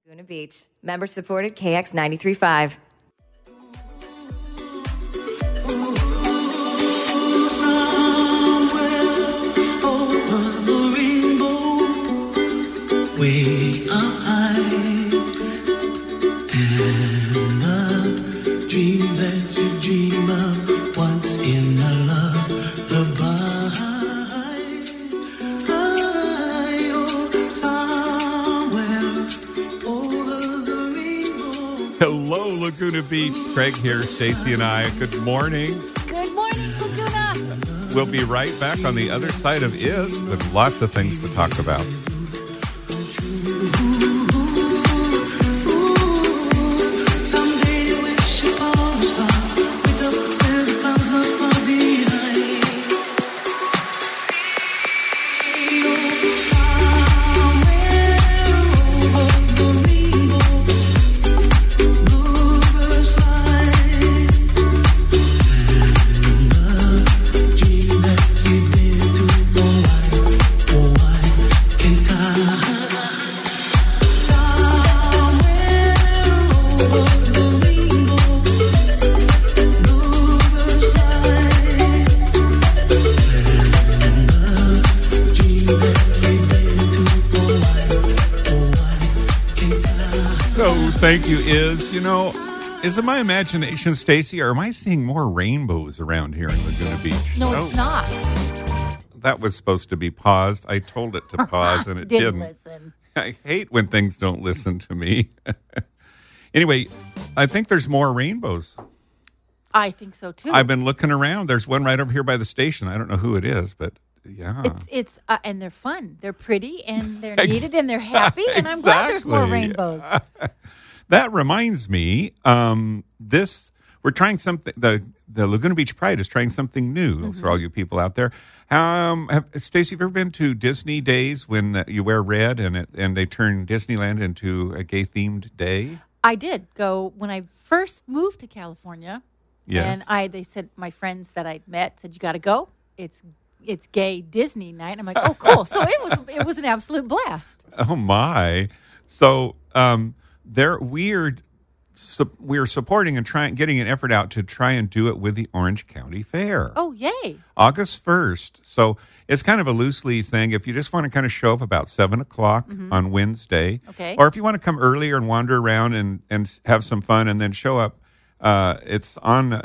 Laguna Beach. Member supported KX 93.5. Way up high, and the dreams that you dream of once in a lullaby. Somewhere over the rainbow. Hello, Laguna Beach. Craig here, Stacy and I. Good morning. Good morning, Laguna. We'll be right back on the other side of Is with lots of things to talk about. Thank you, Is. You know, is it my imagination, Stacy, or am I seeing more rainbows around here in Laguna Beach? No, it's not. That was supposed to be paused. I told it to pause, and it didn't. Listen. I hate when things don't listen to me. Anyway, I think there's more rainbows. I think so, too. I've been looking around. There's one right over here by the station. I don't know who it is, but yeah. It's and they're fun. They're pretty, and they're needed, and they're happy, and I'm glad there's more rainbows. That reminds me, we're trying something. The Laguna Beach Pride is trying something new for all you people out there. Stacey, have you ever been to Disney Days when you wear red and they turn Disneyland into a gay-themed day? I did go when I first moved to California. Yes. And they said, my friends that I'd met said, you got to go. It's gay Disney night. And I'm like, oh, cool. So it was an absolute blast. Oh, my. So we're supporting and getting an effort out to try and do it with the Orange County Fair. Oh, yay. August 1st. So it's kind of a loosely thing. If you just want to kind of show up about 7 o'clock on Wednesday. Okay. Or if you want to come earlier and wander around and have some fun and then show up, it's on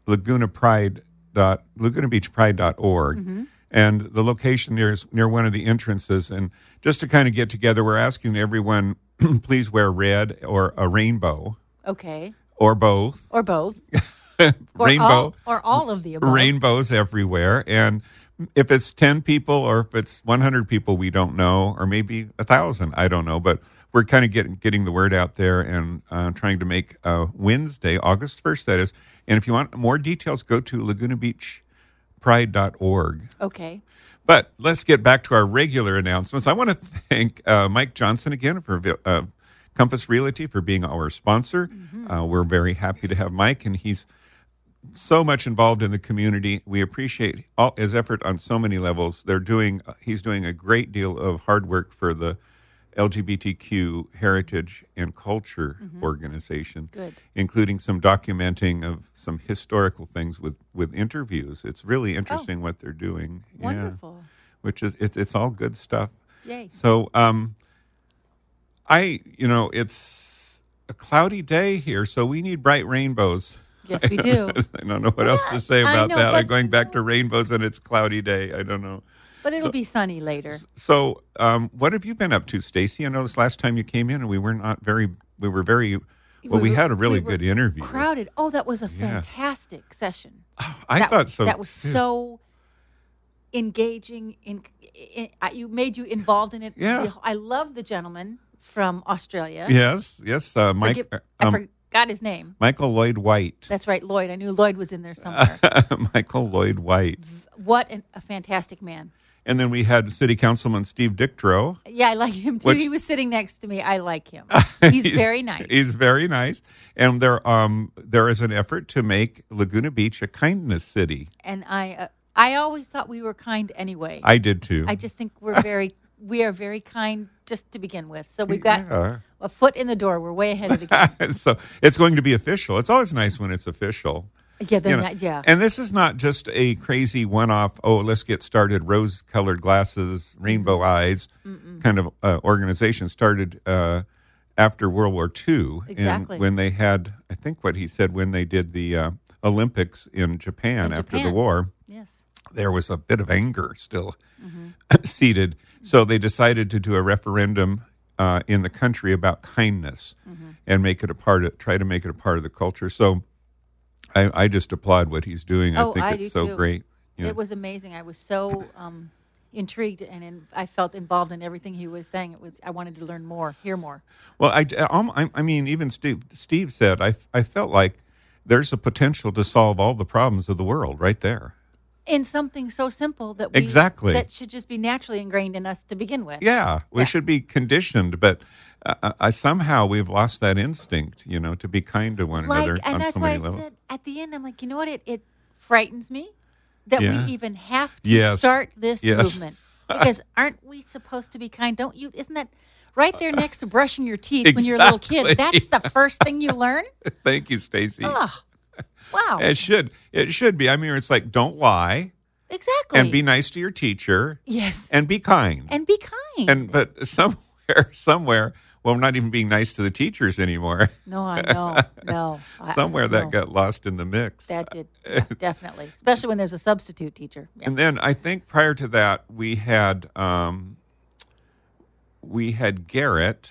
lagunabeachpride.org. And the location is near one of the entrances. And just to kind of get together, we're asking everyone, please wear red or a rainbow. Okay. Or both. Or both. Rainbow. Or all of the above. Rainbows everywhere. And if it's 10 people or if it's 100 people, we don't know. Or maybe 1,000, I don't know. But we're kind of getting the word out there and trying to make Wednesday, August 1st, that is. And if you want more details, go to lagunabeachpride.org. Okay. But let's get back to our regular announcements. I want to thank Mike Johnson again for Compass Realty for being our sponsor. We're very happy to have Mike, and he's so much involved in the community. We appreciate all his effort on so many levels. He's doing a great deal of hard work for the LGBTQ Heritage and Culture Organization, including some documenting of some historical things with interviews. It's really interesting what they're doing. Wonderful. Yeah, which is it's all good stuff. Yay. So it's a cloudy day here, so we need bright rainbows. Yes, we do. I don't know what else to say about that. I'm going back to to rainbows and it's a cloudy day. I don't know. But it'll be sunny later. So, what have you been up to, Stacy? I know this last time you came in, and we had a really good interview. Crowded. Oh, that was a fantastic session. I thought so. That was so engaging. You involved in it. Yeah. I love the gentleman from Australia. Yes, Mike. I forgot his name. Michael Lloyd White. That's right, Lloyd. I knew Lloyd was in there somewhere. Michael Lloyd White. What a fantastic man. And then we had City Councilman Steve Dichtro. Yeah, I like him too. He was sitting next to me. I like him. He's very nice. He's very nice. And there is an effort to make Laguna Beach a kindness city. And I always thought we were kind anyway. I did too. I just think we are very kind just to begin with. So we've got Yeah. a foot in the door. We're way ahead of the game. So it's going to be official. It's always nice when it's official. Yeah, they're You know, not, yeah. And this is not just a crazy one-off, let's get started, rose-colored glasses, rainbow eyes kind of organization. Started after World War II. Exactly. And when they had, I think what he said, when they did the Olympics in Japan after the Japan. war, Yes. there was a bit of anger still seated. So they decided to do a referendum in the country about kindness and make it try to make it a part of the culture. So I just applaud what he's doing. I think it's so too. great. Yeah. It was amazing. I was so intrigued, and I felt involved in everything he was saying. I wanted to learn more, hear more. Well, I mean, even Steve said, I felt like there's a potential to solve all the problems of the world right there. In something so simple that Exactly. that should just be naturally ingrained in us to begin with. Yeah, we should be conditioned, but somehow we've lost that instinct, to be kind to one another And on that's so why many I levels. said at the end, I'm like, you know what? It frightens me that Yeah. we even have to Yes. start this Yes. movement. Because aren't we supposed to be kind? Don't you? Isn't that right there next to brushing your teeth when you're a little kid? Exactly. That's the first thing you learn? Thank you, Stacy. Oh, wow. It should be. I mean, it's like, don't lie Exactly. and be nice to your teacher Yes. and be kind. And be kind. But somewhere, well, we're not even being nice to the teachers anymore. No, I know. No. Somewhere that no. got lost in the mix. That did. Yeah, definitely. Especially when there's a substitute teacher. Yeah. And then I think prior to that, we had Garrett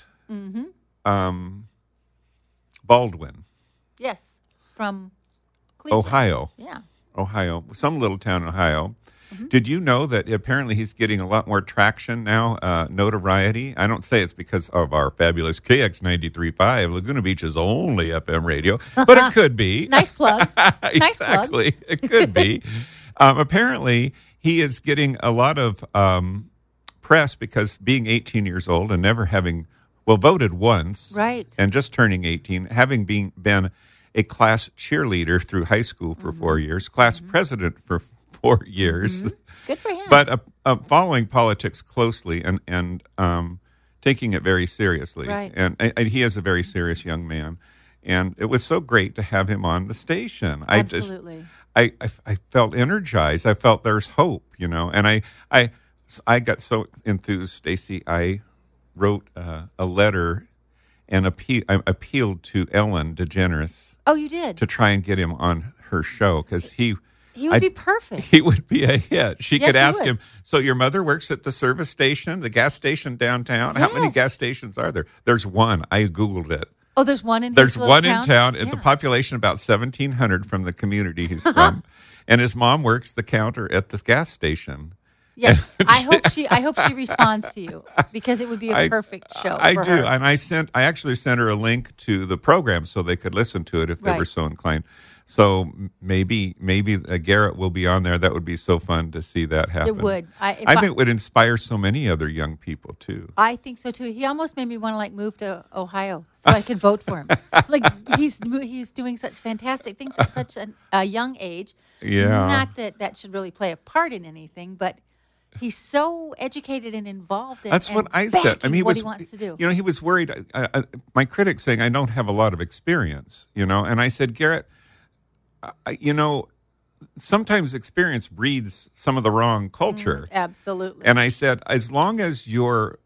Baldwin, Yes. From Cleveland. Ohio. Yeah. Ohio, some little town in Ohio. Mm-hmm. Did you know that apparently he's getting a lot more traction now, notoriety? I don't say it's because of our fabulous KX 93.5, Laguna Beach's only FM radio, but it could be. Nice plug. Nice plug. Exactly. It could be. Apparently, he is getting a lot of press because being 18 years old and never having, voted once. Right. And just turning 18, having been a class cheerleader through high school for 4 years, class president for 4 years. Good for him. But following politics closely and taking it very seriously. Right. And he is a very serious young man. And it was so great to have him on the station. Absolutely. I felt energized. I felt there's hope, And I got so enthused, Stacy. I wrote a letter and appealed to Ellen DeGeneres Oh, you did? to try and get him on her show because he would be perfect. He would be a hit. She Yes, could he ask would. him, so your mother works at the service station, the gas station downtown? How many Yes. gas stations are there? There's one. I Googled it. Oh, there's one in There's his little one in town. Yeah. The population about 1,700 from the community he's from. And his mom works the counter at the gas station. Yes. I hope she responds to you because it would be a perfect show. I for do, her. and I actually sent her a link to the program so they could listen to it if they Right. were so inclined. So maybe Garrett will be on there. That would be so fun to see that happen. It would. I think it would inspire so many other young people too. I think so too. He almost made me want to move to Ohio so I could vote for him. Like he's doing such fantastic things at such a young age. Yeah. Not that should really play a part in anything, but he's so educated and involved. That's what I backing said. I mean, what he wants to do. He was worried. My critics saying I don't have a lot of experience. And I said, Garrett, sometimes experience breeds some of the wrong culture. Absolutely. And I said, as long as you're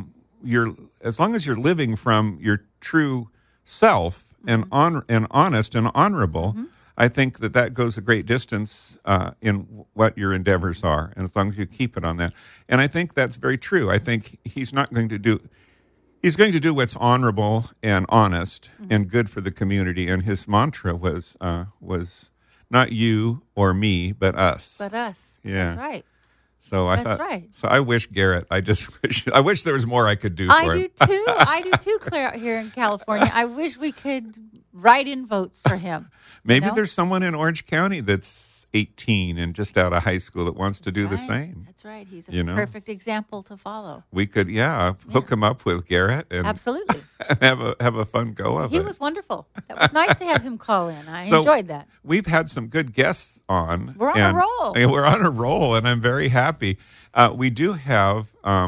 living from your true self and honest and honorable, I think that goes a great distance in what your endeavors are, and as long as you keep it on that. And I think that's very true. I think he's going to do what's honorable and honest and good for the community. And his mantra was not you or me, but us. But us. Yeah. That's right. So I That's thought. right. So I wish Garrett. I wish there was more I could do for I him. do too. I do too, Claire, out here in California. I wish we could write in votes for him. Maybe there's someone in Orange County that's 18 and just out of high school that wants to do the same. That's right. He's a perfect example to follow. We could, hook him up with Garrett and Absolutely. have a fun go of it. He was wonderful. That was nice to have him call in. I So, enjoyed that. We've had some good guests on. We're on a roll. We're on a roll, and I'm very happy. We do have kind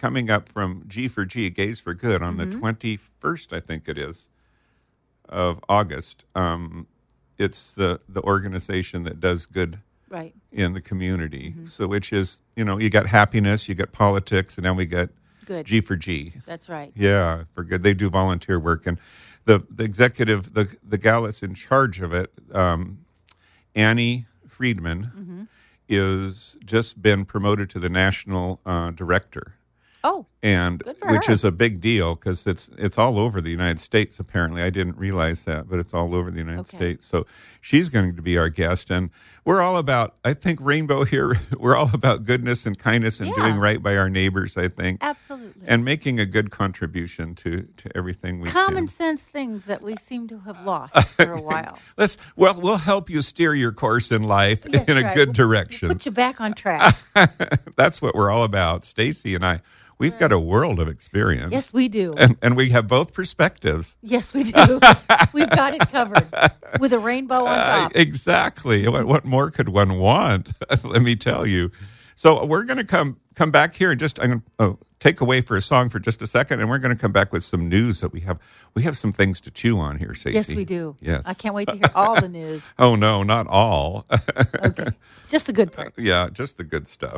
coming up from G for G, Gays for Good, on the 21st, I think it is, of August. It's the organization that does good Right. in the community. So which is, you got happiness, you got politics, and now we got Good. G for G. That's right. Yeah, for good. They do volunteer work. And the executive, the gal that's in charge of it, Annie Friedman, is just been promoted to the national director. Oh, And Good for which her. is a big deal because it's all over the United States. Apparently, I didn't realize that, but it's all over the United Okay. States. So she's going to be our guest, and we're all about. I think Rainbow here. We're all about goodness and kindness and Yeah. doing right by our neighbors. I think, absolutely. and making a good contribution to everything we Common do. sense things that we seem to have lost for a while. We'll help you steer your course in life Yes, in a right. good We'll direction. Put you back on track. That's what we're all about. Stacy and I. We've got a world of experience. Yes, we do. And we have both perspectives. Yes, we do. We've got it covered with a rainbow on top. Exactly. What more could one want? Let me tell you. So we're going to come back here and I'm going to take away for a song for just a second, and we're going to come back with some news that we have. We have some things to chew on here, Stacey. Yes, we do. Yes. I can't wait to hear all the news. Oh no, not all. Okay, just the good parts. Yeah, just the good stuff.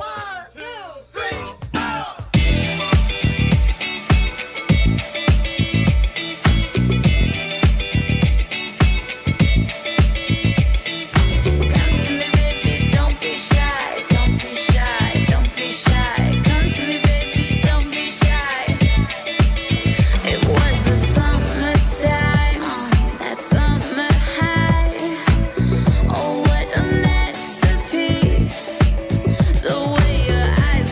The way your eyes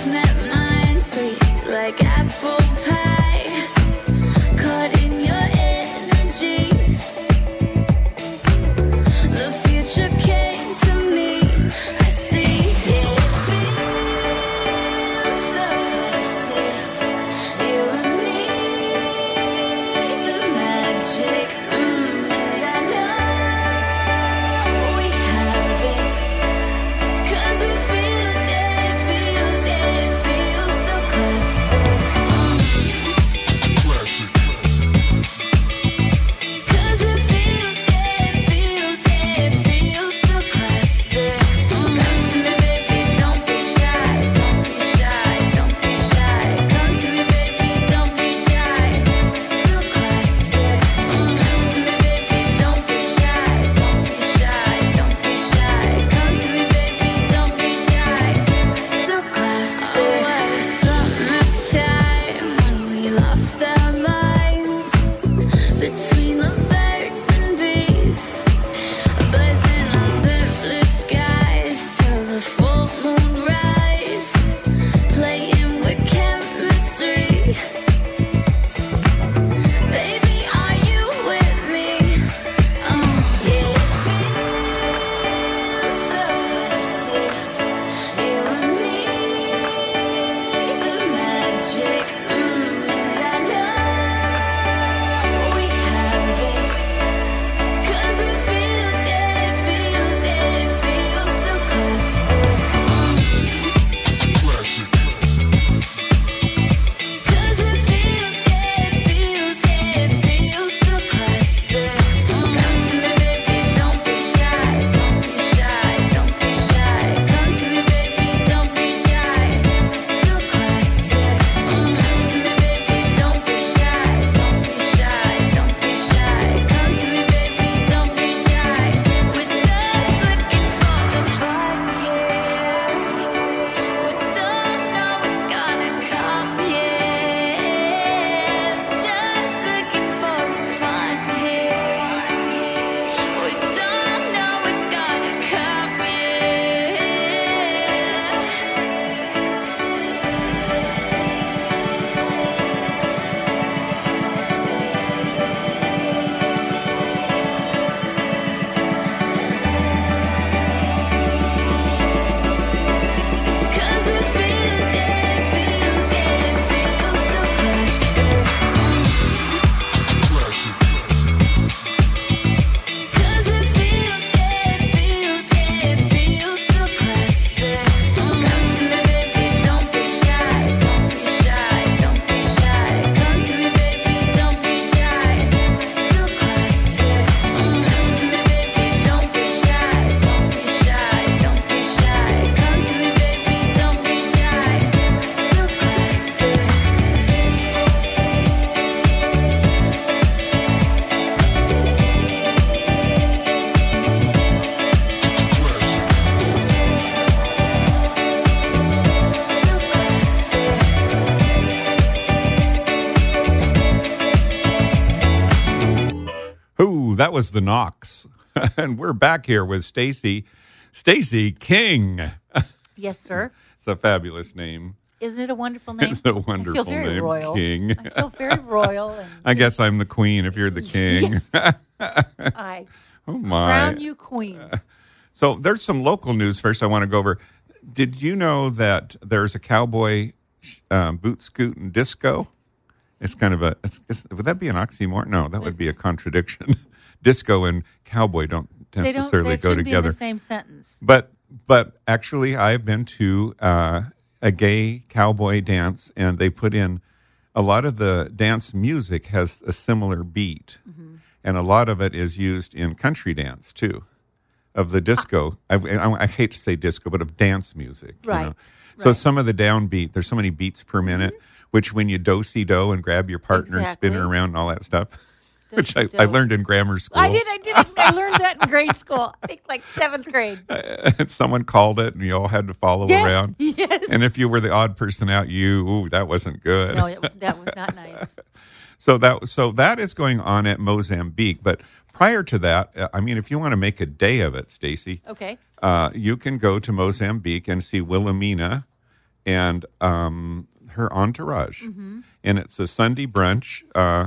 Ooh, that was the Knox. And we're back here with Stacy King. Yes, sir. It's a fabulous name. Isn't it a wonderful name? It's a wonderful I feel very name, royal. King. I feel very royal. And I guess I'm the queen if you're the king. Yes. I Oh, my. crown you queen. So there's some local news first I want to go over. Did you know that there's a cowboy boot scootin' disco? It's kind of would that be an oxymoron? No, that would be a contradiction. Disco and cowboy don't necessarily go shouldn't be in together. the same sentence. But actually, I've been to a gay cowboy dance, and they put in a lot of the dance music has a similar beat, and a lot of it is used in country dance too. Of the disco, I hate to say disco, but of dance music. Right. You know? So right. some of the downbeat, there's so many beats per minute, which when you do-si-do and grab your partner and spin it Exactly. around and all that stuff, which I Do-si-do. learned in grammar school. I did. I learned that in grade school. I think like 7th grade. Someone called it, and you all had to follow Yes, around. yes. And if you were the odd person out, that wasn't good. No, that was not nice. So that is going on at Mozambique. But prior to that, I mean, if you want to make a day of it, Stacy, Okay. you can go to Mozambique and see Wilhelmina and her entourage, and it's a Sunday brunch.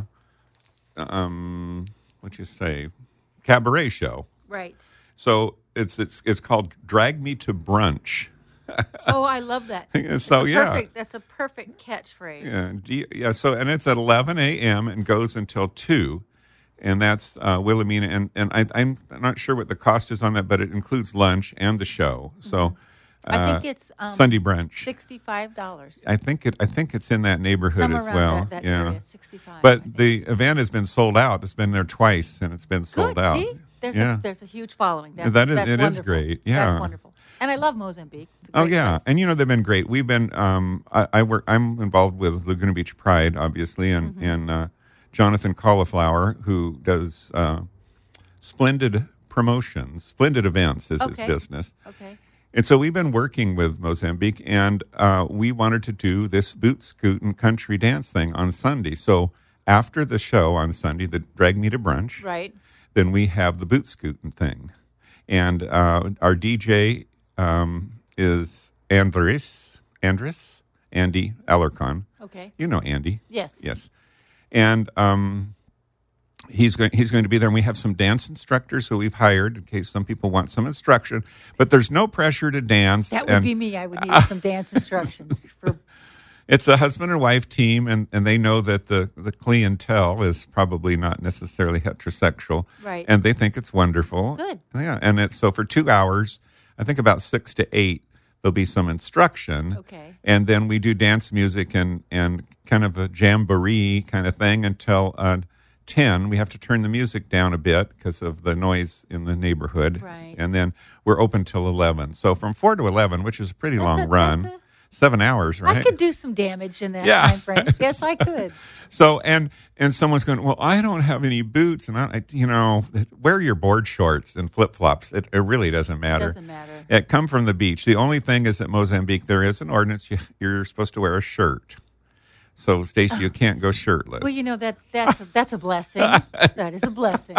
What you say, cabaret show. Right. So it's called Drag Me to Brunch. Oh, I love that. So That's a perfect catchphrase. yeah. So and it's at 11 a.m. and goes until 2, and that's Wilhelmina. And I'm not sure what the cost is on that, but it includes lunch and the show. So I think it's Sunday brunch. $65. I think it's in that neighborhood Somewhere as around well. that yeah. area, 65. I But think. the event has been sold out. It's been there twice, and it's been sold Good. out. See, there's a huge following. It is wonderful. great. Yeah. That's wonderful. And I love Mozambique. It's a Oh great yeah, place. and they've been great. We've been I'm involved with Laguna Beach Pride, obviously, and Jonathan Cauliflower, who does splendid promotions, splendid events is his Okay. business. Okay. And so we've been working with Mozambique, and we wanted to do this boot scootin' country dance thing on Sunday. So after the show on Sunday, the Drag Me to Brunch, Right. then we have the boot scootin' thing. And our DJ is Andy Alarcon. Okay. You know Andy. Yes. Yes. And he's going to be there, and we have some dance instructors who we've hired in case some people want some instruction. But there's no pressure to dance. That would and be me. I would need some dance instructions for. it's a husband and wife team, and they know that the clientele is probably not necessarily heterosexual. Right. And they think it's wonderful. Good. Yeah. And it's so for 2 hours, I think about 6 to 8, there'll be some instruction. Okay. And then we do dance music and kind of a jamboree kind of thing until 10. We have to turn the music down a bit because of the noise in the neighborhood. Right. And then we're open till 11. So from 4 to 11, which is a pretty long That's run. 7 hours, right? I could do some damage in that Yeah. time frame. Yes, I could. So and someone's going, well, I don't have any boots, and wear your board shorts and flip flops. It really doesn't matter. Doesn't matter. It come from the beach. The only thing is at Mozambique there is an ordinance you're supposed to wear a shirt. So Stacey, you can't go shirtless. Well, that's a blessing. That is a blessing.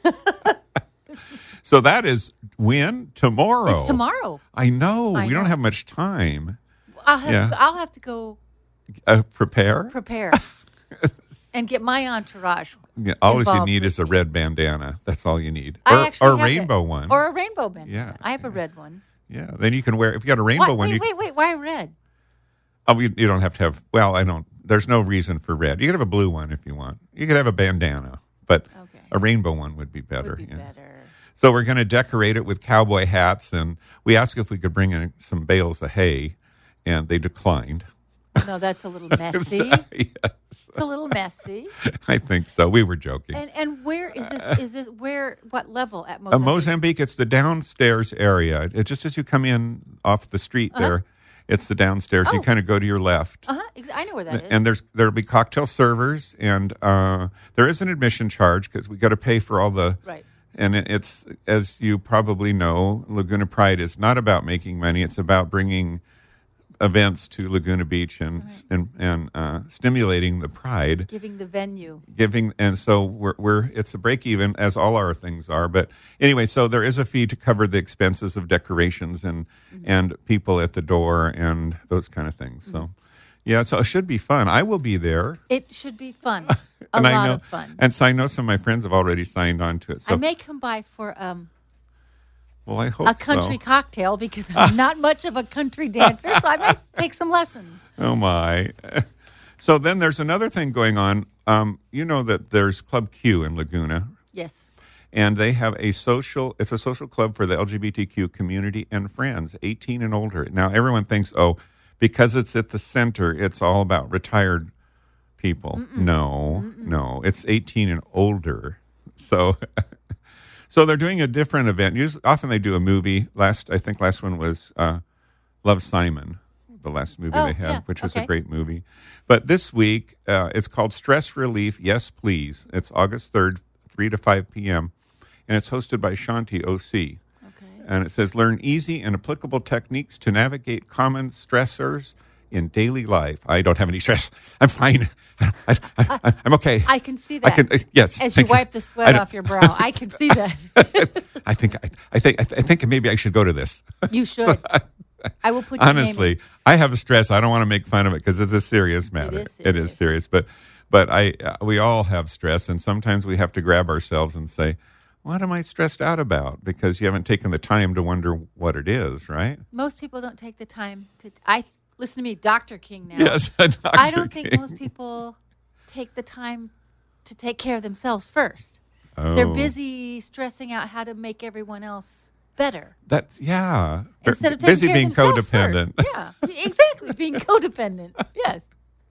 So that is when tomorrow. It's tomorrow. I know. I We don't know. have much time. I'll have to go Prepare. prepare and get my entourage. Yeah, all you involved need with is a me. red bandana. That's all you need. I actually or a have rainbow it. one. Or a rainbow bandana. Yeah. I have a red one. Yeah. Then you can wear. If you got a rainbow What? one, Wait. Why red? you don't have to have. Well, I don't. There's no reason for red. You could have a blue one if you want. You could have a bandana, but Okay. a rainbow one would be better. Would be yeah. better. So we're going to decorate it with cowboy hats, and we asked if we could bring in some bales of hay, and they declined. No, that's a little messy. Yes, It's a little messy. I think so. We were joking. And where is this? Is this where? What level at Mozambique? Mozambique, it's the downstairs area. It, just as you come in off the street there, it's the downstairs. You Oh. kind of go to your left. I know where that is. And there'll be cocktail servers, and there is an admission charge because we got to pay for all the. Right. And it's, as you probably know, Laguna Pride is not about making money. It's about bringing events to Laguna Beach and stimulating the pride. Giving the venue. And so we're it's a break even, as all our things are. But anyway, so there is a fee to cover the expenses of decorations and people at the door and those kind of things. So yeah, so it should be fun. I will be there. It should be fun. A And lot of fun. And so I know some of my friends have already signed on to it. So I may come by for well, I hope a country cocktail because I'm not much of a country dancer, so I might take some lessons. Oh my! So then there's another thing going on. You know that there's Club Q in Laguna, Yes. and they have it's a social club for the LGBTQ community and friends, 18 and older. Now everyone thinks, oh, because it's at the center, it's all about retired people. No, it's 18 and older. So. So they're doing a different event. Often they do a movie. I think last one was Love, Simon, the last movie they had, which was a great movie. But this week, it's called Stress Relief, Yes Please. It's August 3rd, 3 to 5 p.m., and it's hosted by Shanti O.C. Okay. And it says, learn easy and applicable techniques to navigate common stressors in daily life. I don't have any stress. I'm fine. I'm okay. I can see that. Yes. As you wipe the sweat off your brow, I can see that. I think maybe I should go to this. You should. I will put your name in. Honestly, I have stress. I don't want to make fun of it because it's a serious matter. It is serious. But we all have stress, and sometimes we have to grab ourselves and say, what am I stressed out about? Because you haven't taken the time to wonder what it is, right? Most people don't take the time to. Listen to me, Dr. King now. Yes, Dr. I don't King. think most people take the time to take care of themselves first. Oh. They're busy stressing out how to make everyone else better. Yeah. Instead of taking busy care being of themselves codependent. First. Yeah, exactly. Being codependent. Yes.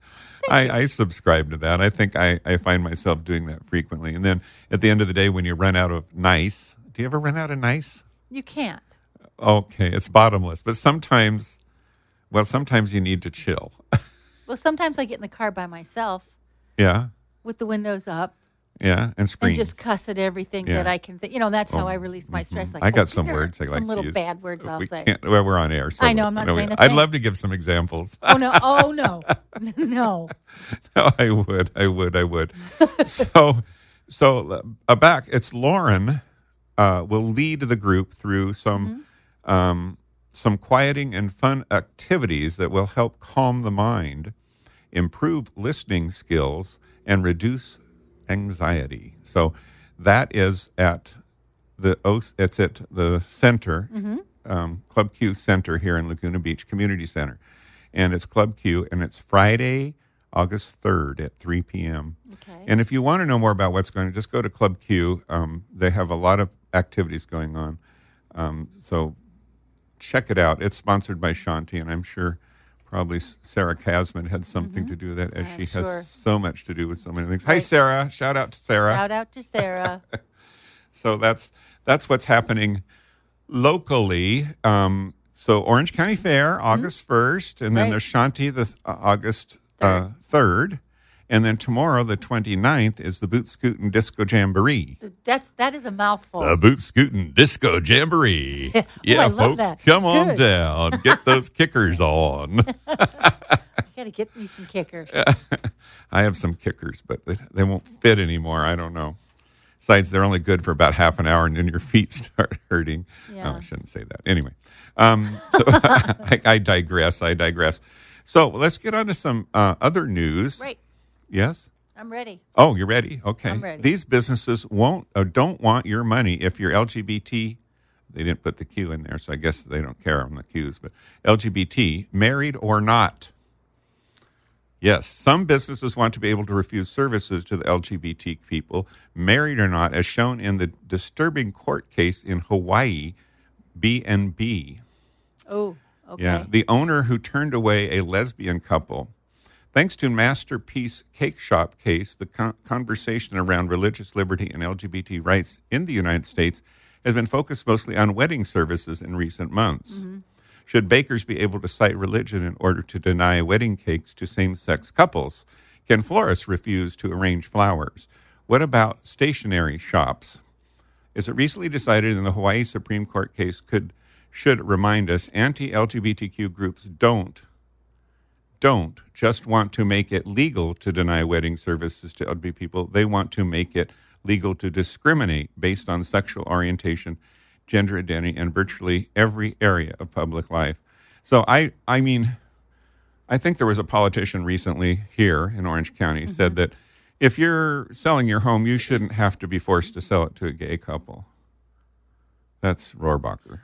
I subscribe to that. I think I find myself doing that frequently. And then at the end of the day, when you run out of nice, do you ever run out of nice? You can't. Okay, it's bottomless. But sometimes you need to chill. Well, sometimes I get in the car by myself. Yeah. With the windows up. Yeah, and scream. And just cuss at everything that I can think. That's how I release my stress. Like, I got some words I like some little to use. bad words I'll say. Well, we're on air. So I know, I'm not saying a I'd thing. love to give some examples. Oh, no. No. No, I would. So back, it's Lauren will lead the group through some quieting and fun activities that will help calm the mind, improve listening skills, and reduce anxiety. So that is at the center, Club Q Center here in Laguna Beach Community Center. And it's Club Q, and it's Friday, August 3rd at 3 p.m. Okay. And if you want to know more about what's going on, just go to Club Q. They have a lot of activities going on. So check it out. It's sponsored by Shanti, and I'm sure probably Sarah Casman had something to do with that, as she has so much to do with so many things. Hi, Sarah. Shout out to Sarah. Shout out to Sarah. So that's what's happening locally. So Orange County Fair, August 1st, and then there's Shanti the August 3rd. And then tomorrow, the 29th, is the Boot Scootin' Disco Jamboree. That is a mouthful. The Boot Scootin' Disco Jamboree. Yeah, I love folks, that. come on Good. down. Get those kickers on. I got to get me some kickers. I have some kickers, but they won't fit anymore. I don't know. Besides, they're only good for about half an hour, and then your feet start hurting. Yeah. Oh, I shouldn't say that. Anyway, so I digress. So let's get on to some other news. Right. Yes? I'm ready. Oh, you're ready? Okay. I'm ready. These businesses don't want your money if you're LGBT. They didn't put the Q in there, so I guess they don't care on the Qs. But LGBT, married or not. Yes, some businesses want to be able to refuse services to the LGBT people, married or not, as shown in the disturbing court case in Hawaii, B&B. Oh, okay. Yeah, the owner who turned away a lesbian couple. Thanks to Masterpiece Cake Shop case, the conversation around religious liberty and LGBT rights in the United States has been focused mostly on wedding services in recent months. Mm-hmm. Should bakers be able to cite religion in order to deny wedding cakes to same-sex couples? Can florists refuse to arrange flowers? What about stationery shops? As it recently decided in the Hawaii Supreme Court case should remind us, anti-LGBTQ groups don't don't just want to make it legal to deny wedding services to LGBT people. They want to make it legal to discriminate based on sexual orientation, gender identity, and virtually every area of public life. So I mean, I think there was a politician recently here in Orange County said that if you're selling your home, you shouldn't have to be forced to sell it to a gay couple. That's Rohrabacher.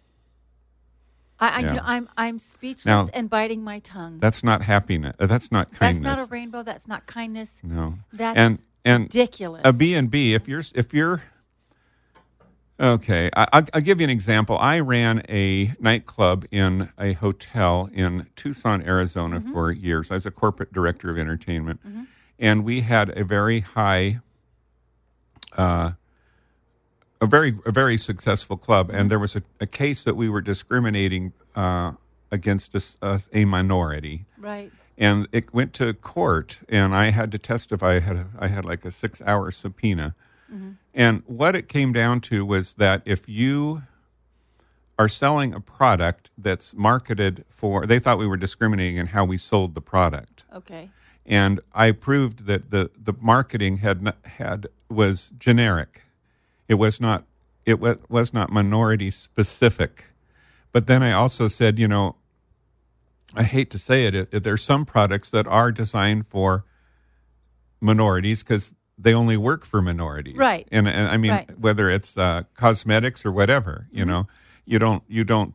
I'm speechless Now, and biting my tongue. That's not happiness. That's not kindness. That's not a rainbow. That's not kindness. No. That's and ridiculous. A B&B, if you're okay, I'll give you an example. I ran a nightclub in a hotel in Tucson, Arizona for years. I was a corporate director of entertainment, and we had a very high, a very successful club. And there was a case that we were discriminating against a minority. Right. And it went to court, and I had to testify. I had like a 6-hour subpoena. And what it came down to was that if you are selling a product that's marketed for, they thought we were discriminating in how we sold the product. Okay. And I proved that the marketing was generic. It was not minority specific. But then I also said, I hate to say it, there's some products that are designed for minorities because they only work for minorities. Right. And I mean, right. Whether it's cosmetics or whatever, you don't,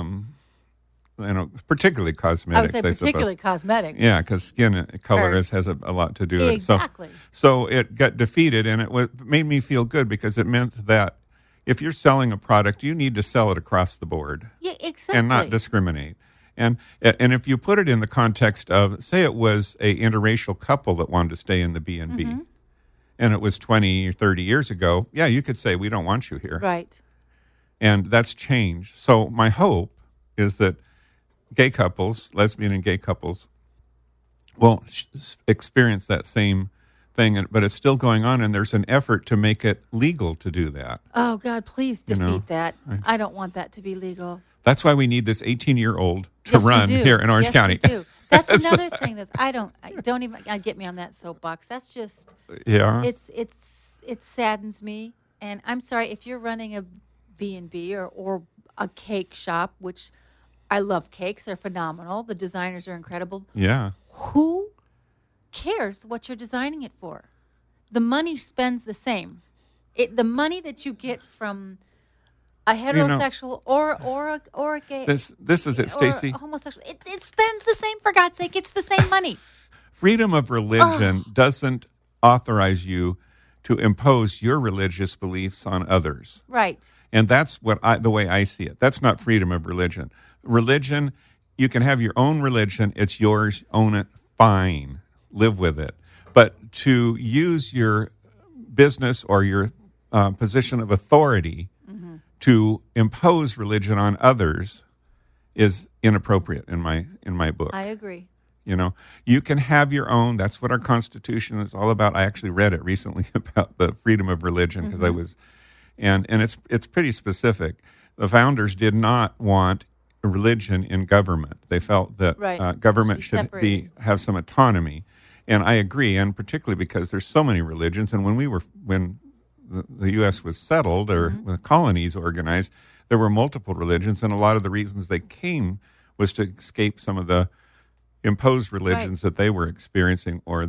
particularly cosmetics. I would say particularly cosmetics. Yeah, because skin color has a lot to do with it. Exactly. So it got defeated, and it made me feel good because it meant that if you're selling a product, you need to sell it across the board. Yeah, exactly. And not discriminate. And if you put it in the context of, say it was a interracial couple that wanted to stay in the B&B, and it was 20 or 30 years ago, yeah, you could say, we don't want you here. Right. And that's changed. So my hope is that gay couples, lesbian and gay couples, will experience that same thing, but it's still going on, and there's an effort to make it legal to do that. Oh, God, please defeat that. I don't want that to be legal. That's why we need this 18-year-old to run here in Orange County. We do. That's another thing that I don't even get me on that soapbox. That's just it saddens me. And I'm sorry if you're running a B&B or a cake shop, which I love cakes. They're phenomenal. The designers are incredible. Yeah. Who cares what you're designing it for? The money spends the same. The money that you get from a heterosexual or a gay. This is it, Stacy. Homosexual. It spends the same, for God's sake. It's the same money. Freedom of religion doesn't authorize you to impose your religious beliefs on others. Right. And that's the way I see it. That's not freedom of religion. Religion, you can have your own religion. It's yours. Own it. Fine. Live with it. But to use your business or your position of authority to impose religion on others is inappropriate in my book. I agree. You can have your own. That's what our Constitution is all about. I actually read it recently about the freedom of religion because I was, and it's pretty specific. The founders did not want religion in government. They felt that government should have some autonomy, and I agree. And particularly because there's so many religions, and when the U.S. was settled or when the colonies organized, there were multiple religions, and a lot of the reasons they came was to escape some of the imposed religions that they were experiencing, or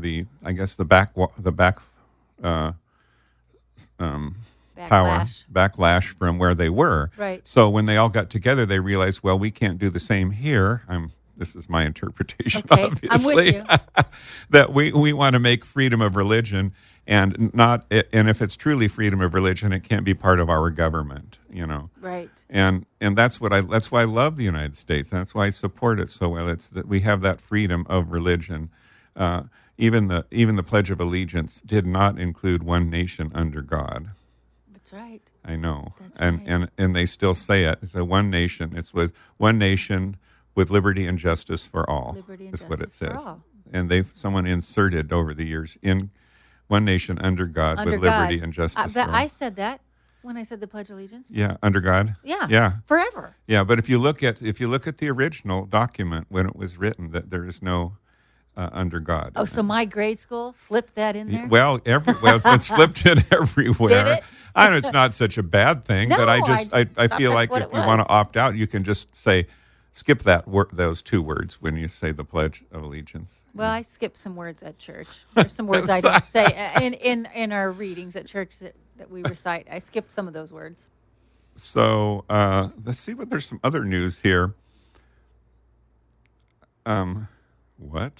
backlash from where they were. Right. So when they all got together, they realized, well, we can't do the same here. This is my interpretation, obviously. I'm with you. That we want to make freedom of religion, and if it's truly freedom of religion, it can't be part of our government, Right. And that's why I love the United States. That's why I support it so well. It's that we have that freedom of religion. Even the Pledge of Allegiance did not include one nation under God. That's right. I know. That's and they still say it. It's a one nation. It's with one nation with liberty and justice for all. Liberty and is justice what it says. for all. And someone inserted over the years in one nation under God with liberty and justice for all. I said that. When I said the Pledge of Allegiance? Yeah, under God. Yeah. Forever. Yeah, but if you look at the original document when it was written, that there is no under God. Oh, so my grade school slipped that in there? Well, it's been slipped in everywhere. Did it? I know it's not such a bad thing, No, but I thought feel like that's if what you it want to was. opt out, you can just skip those two words when you say the Pledge of Allegiance. Well, I skipped some words at church. There's some words I don't say in our readings at church that we recite. I skipped some of those words. So let's see what there's some other news here. What?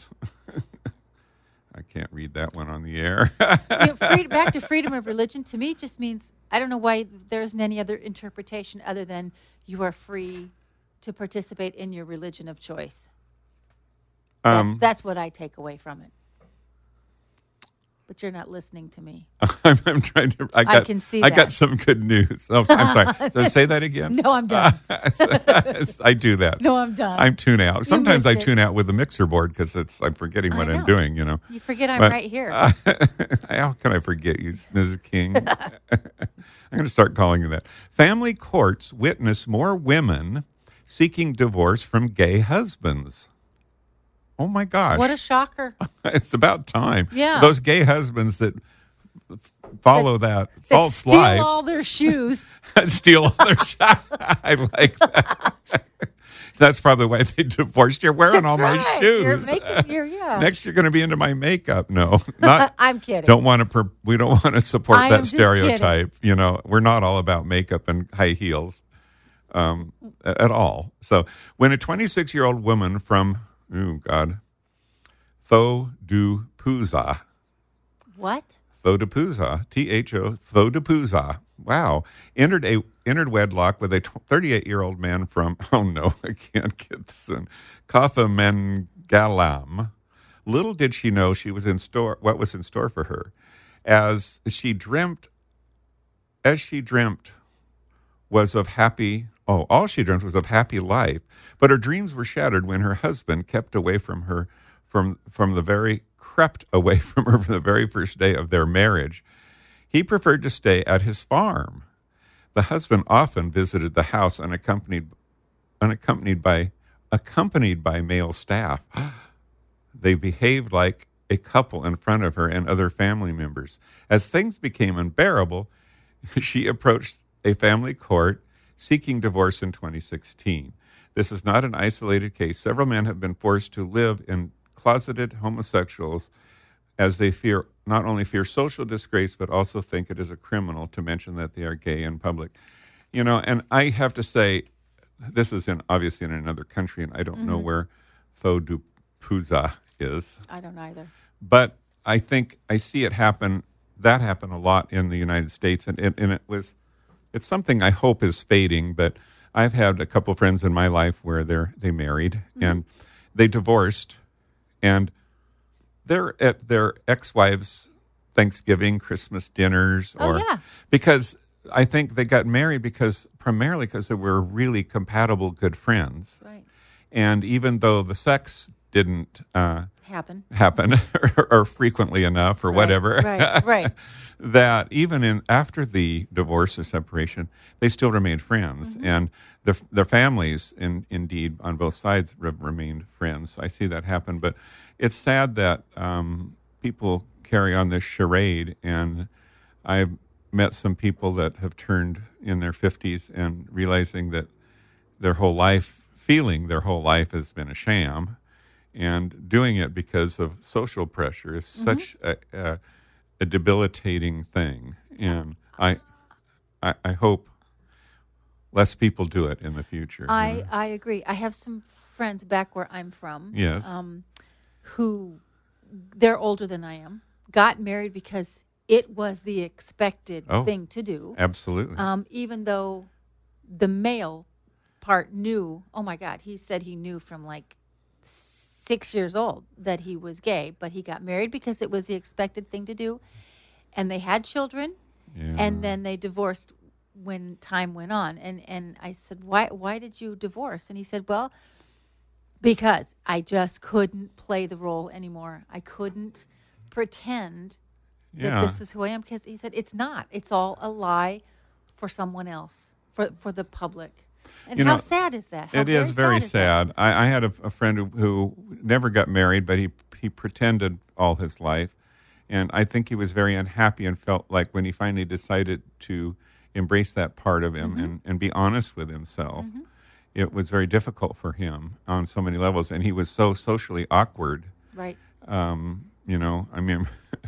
I can't read that one on the air. Back to freedom of religion, to me, just means, I don't know why there isn't any other interpretation other than you are free to participate in your religion of choice. That's what I take away from it. But you're not listening to me. I'm trying to. I can see I that. got some good news. Oh, I'm sorry. So say that again. No, I'm done. I do that. No, I'm done. I'm tune out. Sometimes I missed it. tune out with the mixer board because I'm forgetting what I'm know. doing. You know. You forget I'm But, right here. How can I forget you, Mrs. King? I'm going to start calling you that. Family courts witness more women seeking divorce from gay husbands. Oh my gosh! What a shocker. It's about time. Yeah. Those gay husbands that follow that false steal life, all their shoes. steal all their shot. I like that. That's probably why they divorced. You're wearing all my Right. shoes. Yeah. Next, you're going to be into my makeup. No, not. I'm kidding. We don't want to support I am that just stereotype. You know, we're not all about makeup and high heels at all. So, when a 26-year-old woman from Thodupuzha. What? Thodupuzha, Tho, Thodupuzha. Wow. Entered wedlock with a 38-year-old man from, oh no, I can't get this in, Kathamangalam. Little did she know what was in store for her. All she dreamt was of happy life, but her dreams were shattered when her husband crept away from her from the very first day of their marriage. He preferred to stay at his farm. The husband often visited the house unaccompanied by male staff. They behaved like a couple in front of her and other family members. As things became unbearable, she approached a family court seeking divorce in 2016. This is not an isolated case. Several men have been forced to live in closeted homosexuals as they not only fear social disgrace, but also think it is a criminal to mention that they are gay in public. You know, and I have to say, this is obviously in another country, and I don't know where Thodupuzha is. I don't either. But I think I see it happen. That happened a lot in the United States, and it's something I hope is fading. But I've had a couple friends in my life where they married and they divorced, and they're at their ex-wives' Thanksgiving, Christmas dinners, because I think they got married primarily because they were really compatible, good friends. Right. And even though the sex didn't Happen or frequently enough or whatever, Right. that even after the divorce or separation, they still remained friends, and their families, indeed, on both sides, remained friends. I see that happen, but it's sad that people carry on this charade, and I've met some people that have turned in their 50s and realizing that their whole life has been a sham, and doing it because of social pressure is such a debilitating thing. And I hope less people do it in the future. I agree. I have some friends back where I'm from. Yes. Who, they're older than I am, got married because it was the expected thing to do. Absolutely. Even though the male part knew, oh my God, he said he knew from like 6 years old that he was gay, but he got married because it was the expected thing to do. And they had children, and then they divorced when time went on. And I said, why did you divorce? And he said, well, because I just couldn't play the role anymore. I couldn't pretend that this is who I am, because he said, it's not. It's all a lie for someone else, for the public. And You how know, sad is that? It is very sad. I had a friend who never got married, but he pretended all his life. And I think he was very unhappy and felt like when he finally decided to embrace that part of him and be honest with himself, it was very difficult for him on so many levels. And he was so socially awkward. Right. You know, I mean,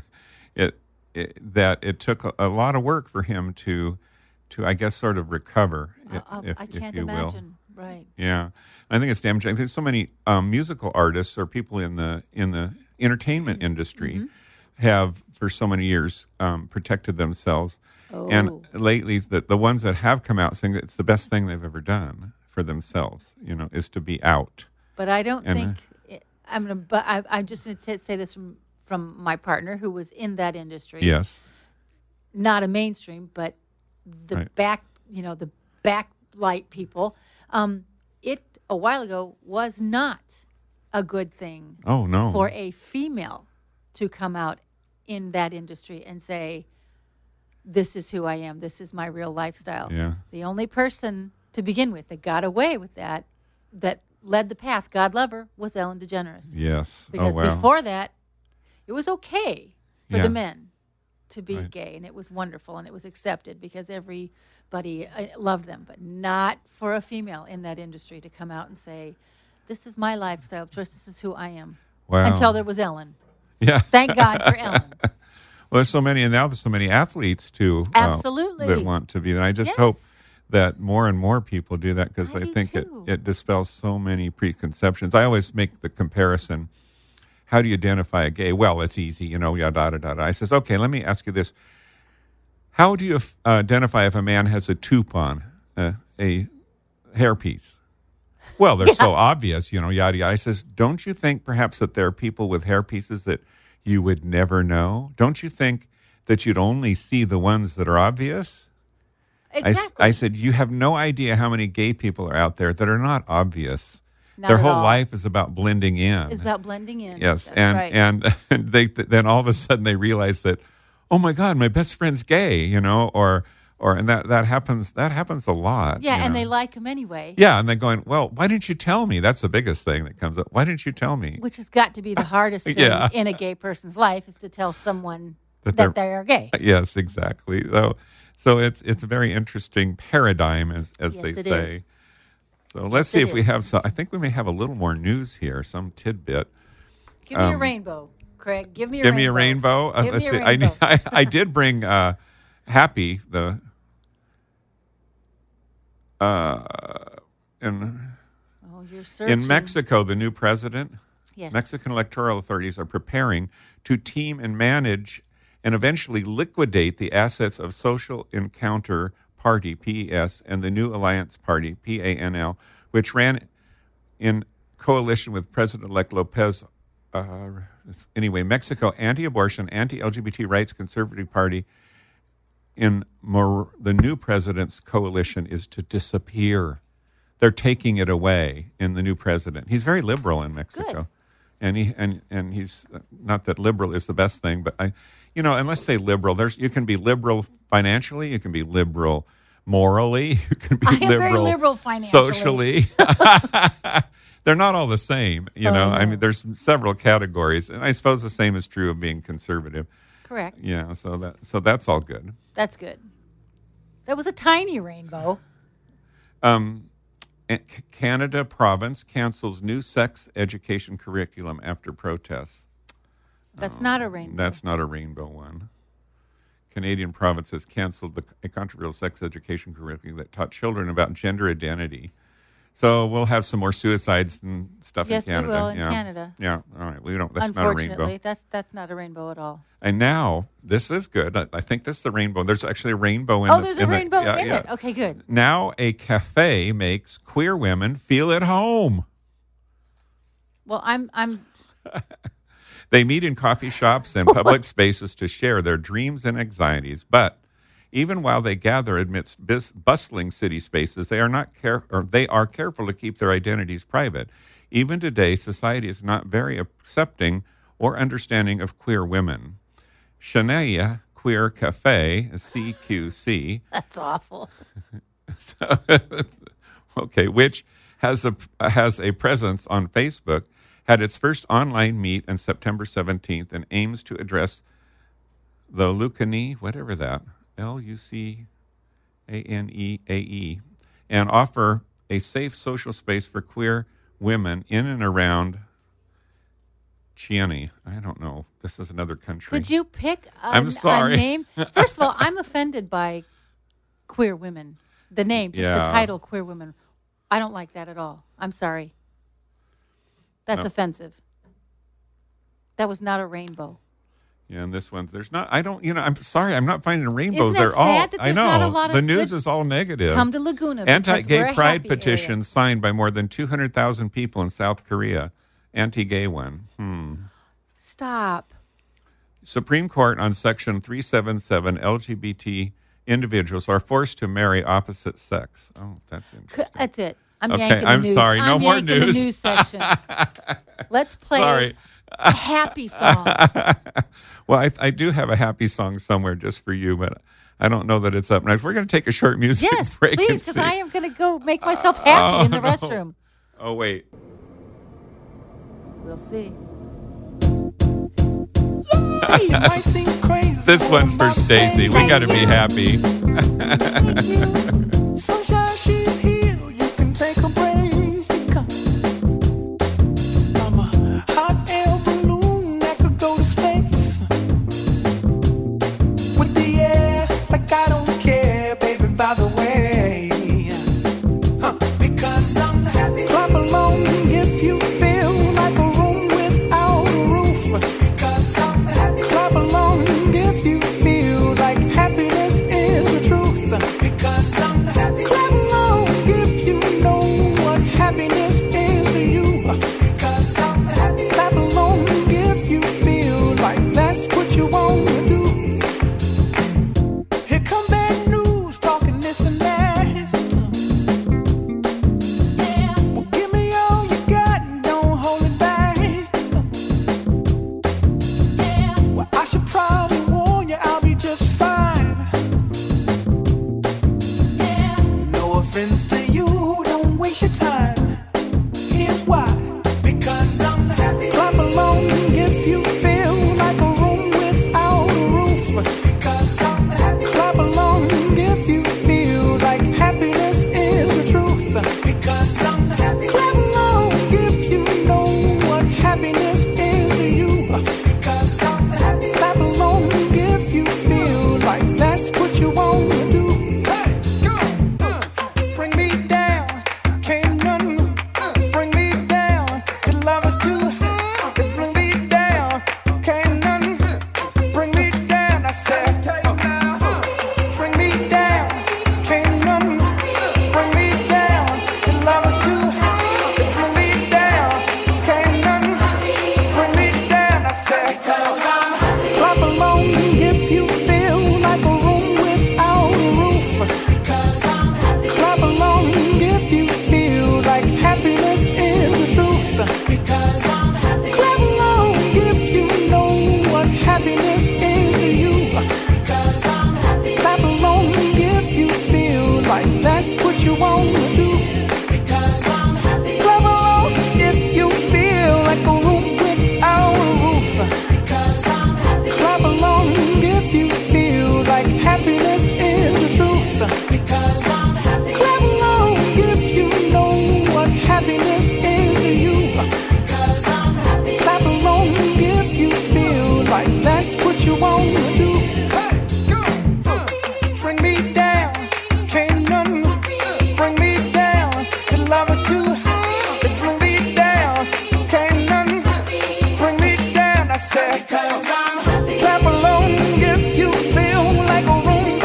it took a lot of work for him to I guess sort of recover. I can't imagine. Right. Yeah, I think it's damaging. I think so many musical artists or people in the entertainment industry have for so many years protected themselves, and lately the ones that have come out saying that it's the best thing they've ever done for themselves, you know, is to be out. But I don't think I'm just going to say this from my partner who was in that industry. Yes. Not a mainstream, but the the backlight people. It a while ago was not a good thing. Oh no. For a female to come out in that industry and say, "This is who I am. This is my real lifestyle." Yeah. The only person to begin with that got away with that led the path, God love her, was Ellen DeGeneres. Yes. Because before that, it was okay for the men to be gay, and it was wonderful, and it was accepted because everybody loved them, but not for a female in that industry to come out and say, "This is my lifestyle choice. This is who I am." Wow. Until there was Ellen. Yeah. Thank God for Ellen. Well, there's so many, and now there's so many athletes too. Absolutely. That want to be. And I just hope that more and more people do that because I think it dispels so many preconceptions. I always make the comparison. How do you identify a gay? Well, it's easy, you know, yada, yada, yada. I says, okay, let me ask you this. How do you identify if a man has a tube on, a hairpiece? Well, they're so obvious, you know, yada, yada. I says, don't you think perhaps that there are people with hairpieces that you would never know? Don't you think that you'd only see the ones that are obvious? Exactly. I said, you have no idea how many gay people are out there that are not obvious. Not Their at whole all. life is about blending in. It's about blending in. Yes, That's and right. and they then all of a sudden they realize that, oh my God, my best friend's gay, you know, or and that happens a lot. Yeah, you and know. they like him anyway. Yeah, and they're going, well, why didn't you tell me? That's the biggest thing that comes up. Why didn't you tell me? Which has got to be the hardest thing Yeah. in a gay person's life is to tell someone That that they are gay. Yes, exactly. So it's a very interesting paradigm, as Yes, they it say. is. So let's see if we have some. I think we may have a little more news here, some tidbit. Give me a rainbow, Craig. Give me a Give rainbow. me a rainbow. Give Let's me see. a rainbow. I did bring Happy the You're searching. in Mexico, the new president. Yes. Mexican electoral authorities are preparing to team and manage and eventually liquidate the assets of Social Encounter Party, PES, and the New Alliance Party, PANL, which ran in coalition with President-elect Lopez. Mexico anti-abortion, anti-LGBT rights conservative party in the new president's coalition is to disappear. They're taking it away in the new president. He's very liberal in Mexico. Good. And he's not that liberal is the best thing, but and let's say liberal. You can be liberal financially, you can be liberal morally, you can be I am liberal, very liberal financially. socially. They're not all the same, you know. I mean, there's several categories, and I suppose the same is true of being conservative. Correct. Yeah, so that's all good. That's good. That was a tiny rainbow. Canada province cancels new sex education curriculum after protests. That's not a rainbow. That's not a rainbow one. Canadian province has canceled a controversial sex education curriculum that taught children about gender identity. So we'll have some more suicides and stuff Yes, in Canada. we will in yeah. Canada. Yeah, all right. We don't. That's not a rainbow. Unfortunately, that's not a rainbow at all. And now this is good. I think this is the rainbow. There's actually a rainbow in. There's a rainbow in it. Okay, good. Now a cafe makes queer women feel at home. Well, I'm They meet in coffee shops and public spaces to share their dreams and anxieties. But even while they gather amidst bustling city spaces, they are careful to keep their identities private. Even today, society is not very accepting or understanding of queer women. Shania Queer Cafe, CQC. That's awful. So, okay, which has a presence on Facebook, had its first online meet on September 17th and aims to address the Lucanie, whatever that, Lucaneae, and offer a safe social space for queer women in and around Chiani. I don't know. This is another country. Could you pick a sorry. name? First of all, I'm offended by queer women. The name, just the title, queer women. I don't like that at all. I'm sorry. That's offensive. That was not a rainbow. Yeah, and this one, there's not. I don't. I'm sorry. I'm not finding rainbows. Isn't that They're all. sad that there's not a lot of the news good- is all negative. Come to Laguna. because we're Anti-gay a pride happy petition area. signed by more than 200,000 people in South Korea. Anti-gay one. Stop. Supreme Court on Section 377 LGBT individuals are forced to marry opposite sex. Oh, that's interesting. That's it. I'm Okay, yanking the I'm news. sorry. No I'm more yanking news. the news section. Let's play Sorry. a happy song. Well, I do have a happy song somewhere just for you, but I don't know that it's up next. We're going to take a short music Yes, break. please, and because see. I am going to go make myself happy in the no. restroom. Oh, wait. We'll see. This one's for Stacy. We got to be happy. Sunshine, she's here. You can take a break. I'm a hot air balloon that could go to space. With the air, like I don't care, baby, by the way. Because I'm happy. Clap along if you feel like a room without a roof. Because I'm happy. Clap along if you feel like happiness is the truth. Because I'm happy. Clap along if you know what happiness is to you. Because I'm happy. Clap along if you feel like that's what you want to do. Here come bad news, talking this and that. Well, give me all you got and don't hold it back. Well, I should probably warn you, I'll be just fine. No offense to you, don't waste your time. Here's why. Because I'm happy. Clap along if you feel like a room without a roof. Because I'm happy. Clap along if you feel like happiness is the truth. Because I'm happy. Clap along if you know what happiness is to you. Because I'm happy. Clap along if you feel like that's what you want to do. Hey, go. Bring me down, can't none bring me down. Your love is too high to bring me down. Can't none bring me down. I said, bring me down, can't none bring me down. Your love is too high to bring me down. Can't none bring me down. I said, clap along if you feel like a room without a roof. Clap along if you feel like happiness is the truth. Because I'm happy. Clap along if you know what happiness is to you. Because I'm happy. Clap along if you feel like that's what you want to do. Because I'm happy. Clap along if you feel like a room without a roof. Because I'm happy. Clap along if you feel like happiness is the truth. Because I'm happy. Clap along if you know what happiness is to you. Because I'm happy. Clap along if you feel like that's what you want to do. Hey, go. Bring me down, can't none bring me down. Your love is too high to bring me down. Can't none bring me down. I said, because I'm happy. Clap along if you feel like a room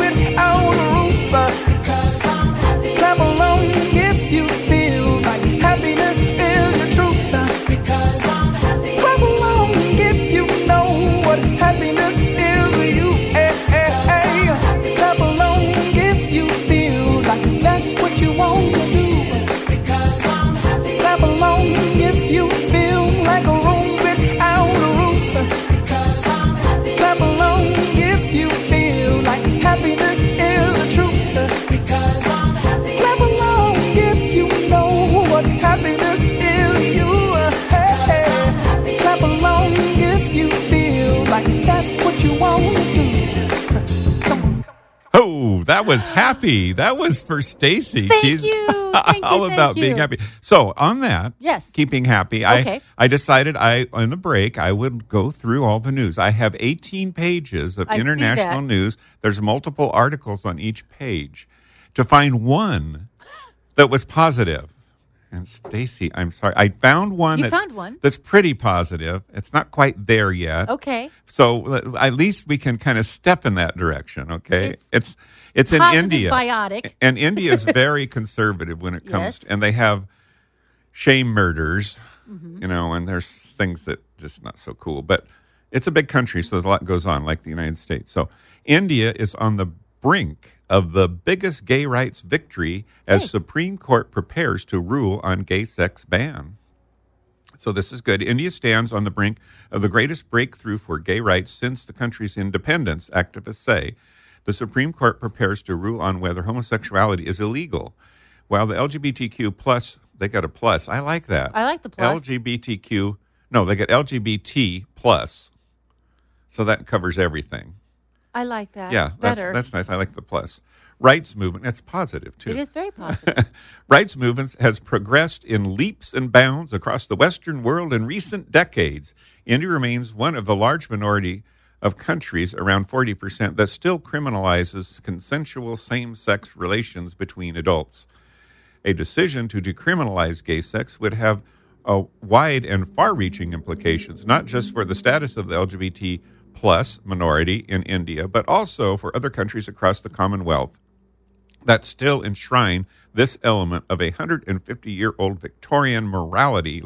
Oh, that was happy. That was for Stacy. Thank you. Thank you. All about being happy. So on that, yes, keeping happy. Okay. I decided on the break I would go through all the news. I have 18 pages of international news. There's multiple articles on each page to find one that was positive. And Stacy, I'm sorry. I found one. Found one? That's pretty positive. It's not quite there yet. Okay. So at least we can kind of step in that direction, okay? It's in India. Biotic. And India is very conservative when it comes to, and they have shame murders, and there's things that just not so cool. But it's a big country, so there's a lot goes on, like the United States. So India is on the brink of the biggest gay rights victory as Supreme Court prepares to rule on gay sex ban. So this is good. India stands on the brink of the greatest breakthrough for gay rights since the country's independence, activists say. The Supreme Court prepares to rule on whether homosexuality is illegal. While the LGBTQ plus, they got a plus. I like that. I like the plus. They get LGBT plus. So that covers everything. I like that. Yeah, that's nice. I like the plus. Rights movement, that's positive, too. It is very positive. Rights movements has progressed in leaps and bounds across the Western world in recent decades. India remains one of the large minority of countries, around 40%, that still criminalizes consensual same-sex relations between adults. A decision to decriminalize gay sex would have wide and far-reaching implications, not just for the status of the LGBT plus minority in India, but also for other countries across the Commonwealth that still enshrine this element of a 150-year-old Victorian morality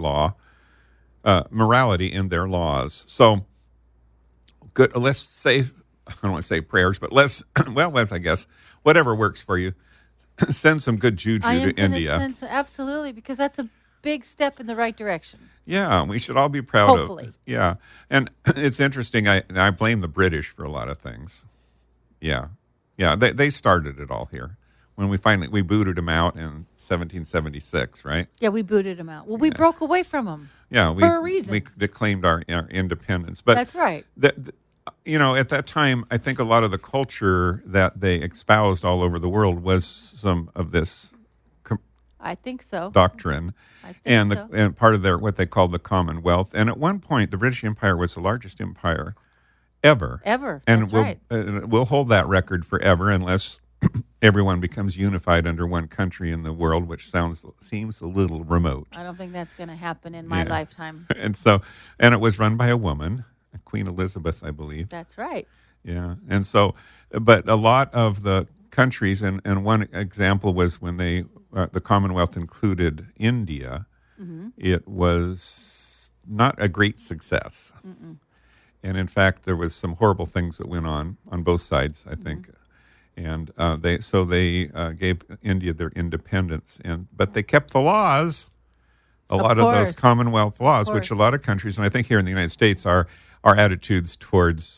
in their laws. So, good. Let's say, I don't want to say prayers, but I guess whatever works for you. Send some good juju to India. Absolutely, because that's a big step in the right direction. Yeah, we should all be proud of. Hopefully. Yeah, and it's interesting. I blame the British for a lot of things. Yeah, they started it all here. When we booted them out in 1776, right? Yeah, we booted them out. Well, we broke away from them. Yeah, for a reason. We declaimed our independence. But that's right. At that time, I think a lot of the culture that they espoused all over the world was some of this. I think so. Doctrine, and part of what they called the Commonwealth. And at one point, the British Empire was the largest empire ever. And we'll hold that record forever unless everyone becomes unified under one country in the world, which seems a little remote. I don't think that's going to happen in my lifetime. And it was run by a woman, Queen Elizabeth, I believe. That's right. Yeah, and so, but a lot of the countries, and one example was when the Commonwealth included India, it was not a great success. Mm-mm. And in fact, there was some horrible things that went on both sides, I think. And they gave India their independence, but they kept the laws, a lot of those Commonwealth laws, which a lot of countries, and I think here in the United States, our attitudes towards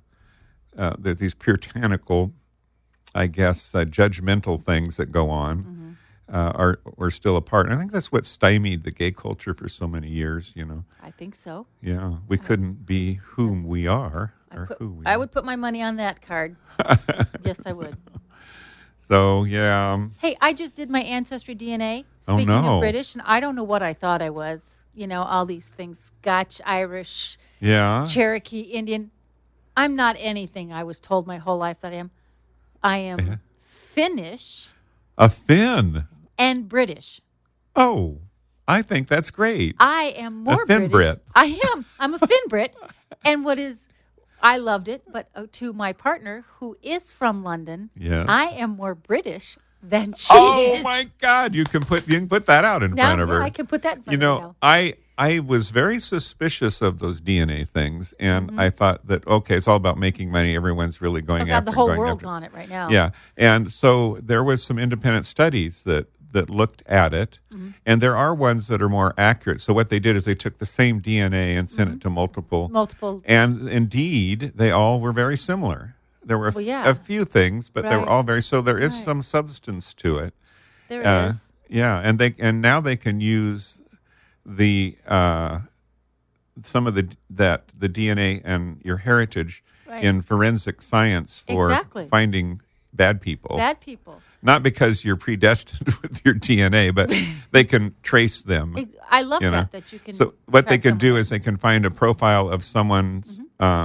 these puritanical, I guess, judgmental things that go on are still apart. And I think that's what stymied the gay culture for so many years, I think so. Yeah, we couldn't be whom we are. I would put my money on that card. Yes, I would. So, yeah. Hey, I just did my Ancestry DNA, speaking of British, and I don't know what I thought I was. All these things, Scotch, Irish, Cherokee, Indian. I'm not anything I was told my whole life that I am. I am Finnish. A Finn. And British. Oh, I think that's great. I am more a Finn British. Brit. I am. I'm a Finn Brit. And I loved it, but to my partner, who is from London, I am more British than she is. Oh, my God. You can put that out in front of her. I can put that in front of her now. I was very suspicious of those DNA things, and I thought that, okay, it's all about making money. Everyone's really going after it. The whole world's on it right now. Yeah, and so there was some independent studies that looked at it, and there are ones that are more accurate. So what they did is they took the same DNA and sent it to multiple. And indeed, they all were very similar. There were a few things, but they were all very. So there is some substance to it. There is. Yeah, and now they can use the some of the DNA and your heritage in forensic science for finding bad people. Bad people. Not because you're predestined with your DNA, but they can trace them. I love that you can. So what they can do is they can find a profile of someone's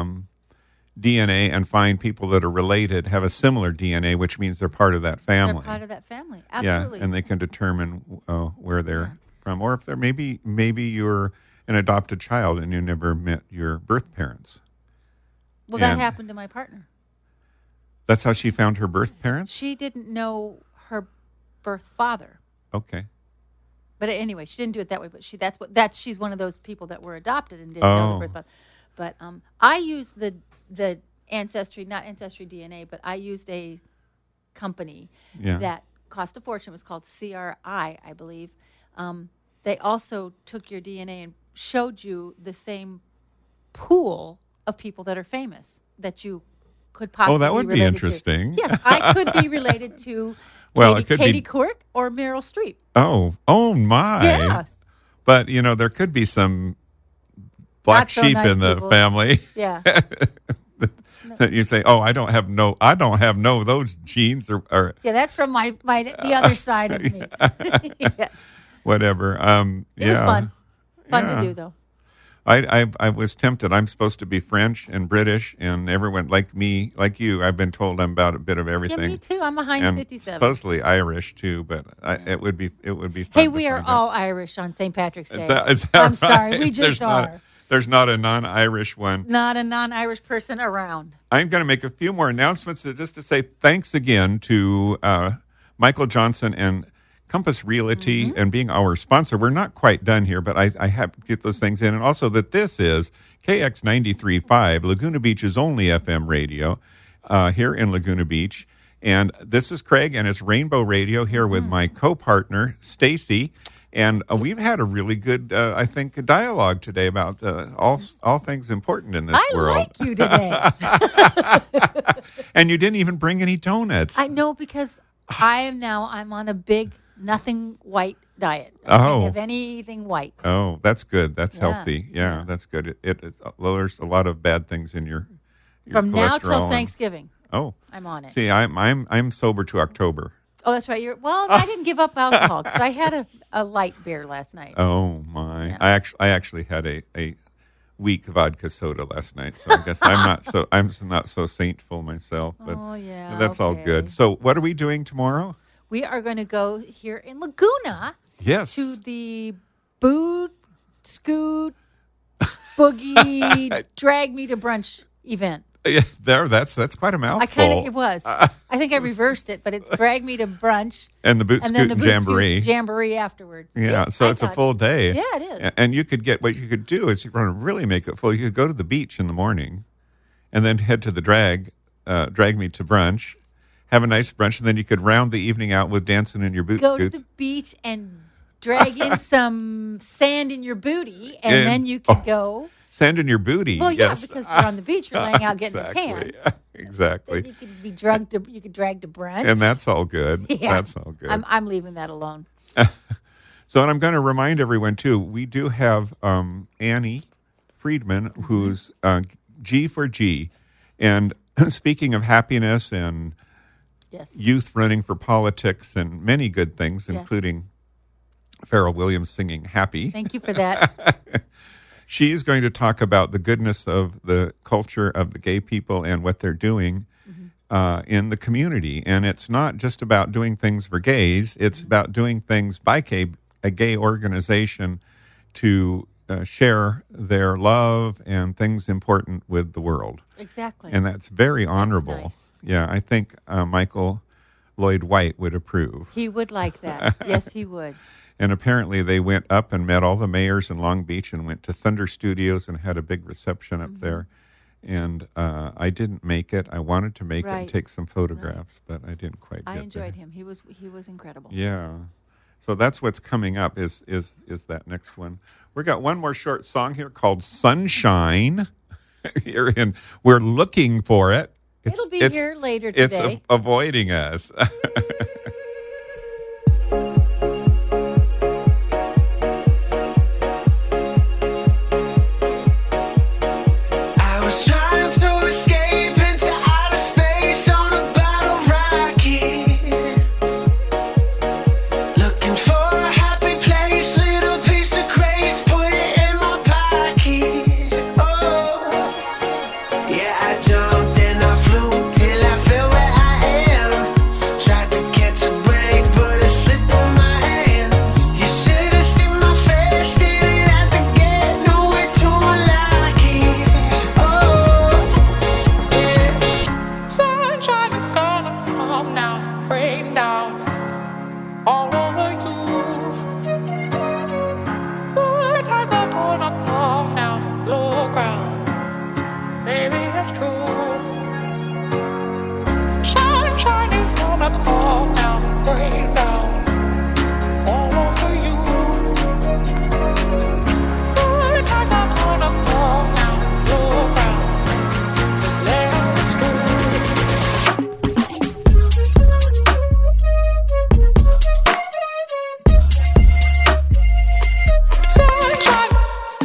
DNA and find people that are related, have a similar DNA, which means they're part of that family. They're part of that family. Absolutely. Yeah, and they can determine where they're from, or if they're maybe you're an adopted child and you never met your birth parents. Well, that happened to my partner. That's how she found her birth parents? She didn't know her birth father. Okay. But anyway, she didn't do it that way. But she's one of those people that were adopted and didn't know her birth father. But I used the Ancestry, not Ancestry DNA, but I used a company that cost a fortune. It was called CRI, I believe. They also took your DNA and showed you the same pool of people that are famous that you could possibly that would be interesting. Yes, I could be related to Katie Couric or Meryl Streep. Oh my. Yes. But, there could be some black sheep in the family. Yeah. That you say, I don't have those genes or yeah, that's from the other side of me. Yeah. Whatever. It was fun to do though. I was tempted. I'm supposed to be French and British, and everyone like you. I've been told I'm about a bit of everything. Yeah, me too. I'm a Heinz 57. Supposedly Irish too, but it would be fun. Hey, we are all Irish on St. Patrick's Day. Is that I'm right? sorry, we just are. There's not a non-Irish one. Not a non-Irish person around. I'm going to make a few more announcements just to say thanks again to Michael Johnson and Compass Realty and being our sponsor. We're not quite done here, but I have to get those things in. And also that this is KX 93.5, Laguna Beach's only FM radio here in Laguna Beach. And this is Craig, and it's Rainbow Radio here with my co-partner, Stacy. And we've had a really good, I think, dialogue today about all things important in this world. I like you today. And you didn't even bring any donuts. I know, because I'm on a big nothing white diet. I Oh. can't have anything white. Oh, that's good. That's healthy. Yeah, that's good. It lowers a lot of bad things in your From now cholesterol till and- Thanksgiving. Oh, I'm on it. see, I'm sober to October. Oh, that's right. I didn't give up alcohol because I had a light beer last night. Oh my! Yeah. I actually had a weak vodka soda last night, so I guess I'm not so saintful myself. But that's all good. So, what are we doing tomorrow? We are going to go here in Laguna. Yes. To the Boot Scoot Boogie Drag Me to Brunch event. Yeah, that's quite a mouthful. It was. I think I reversed it, but it's Drag Me to Brunch. And the Boot Scoot Jamboree. Jamboree afterwards. Yeah, so it's a full day. Yeah, it is. And you could what you could do is, if you want to really make it full, you could go to the beach in the morning and then head to the Drag Me to Brunch, have a nice brunch, and then you could round the evening out with dancing in your boot Go scoots. to the beach and drag in some sand in your booty, and then you could go. Sand in your booty. Well, yeah, yes. because you're on the beach, you're laying out getting a tan. Exactly. Then you could be drag to brunch. And that's all good. Yeah. That's all good. I'm leaving that alone. So, and I'm going to remind everyone, too, we do have Annie Friedman, who's G for G. And speaking of happiness and youth running for politics and many good things, including Pharrell Williams singing Happy. Thank you for that. She's going to talk about the goodness of the culture of the gay people and what they're doing in the community. And it's not just about doing things for gays. It's about doing things by a gay organization to share their love and things important with the world. Exactly. And that's very honorable. That's nice. Yeah, I think Michael Lloyd White would approve. He would like that. Yes, he would. And apparently they went up and met all the mayors in Long Beach and went to Thunder Studios and had a big reception up there. And I didn't make it. I wanted to make it and take some photographs, but I didn't quite get there. I enjoyed him. He was incredible. Yeah. So that's what's coming up is that next one. We got one more short song here called Sunshine. We're looking for it. It'll be here later today. It's avoiding us. I was trying to escape into outer space on a battle ride. down, rain down, all over you. Good times are gonna come now, low ground. Maybe it's true. Sunshine is gonna come now, rain down, all over you. Good times are gonna come now, low ground. This land is true. Sunshine.